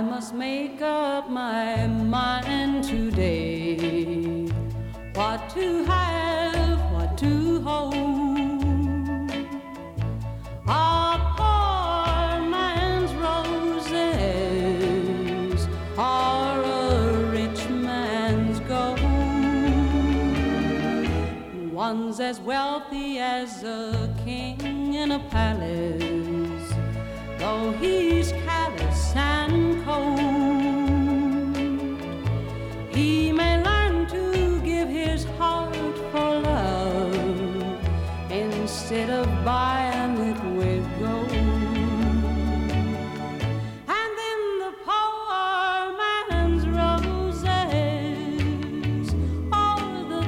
must make up my mind today. What to have, what to hold. A poor man's roses are a rich man's gold. One's as wealthy as a king in a palace, though he's callous and cold.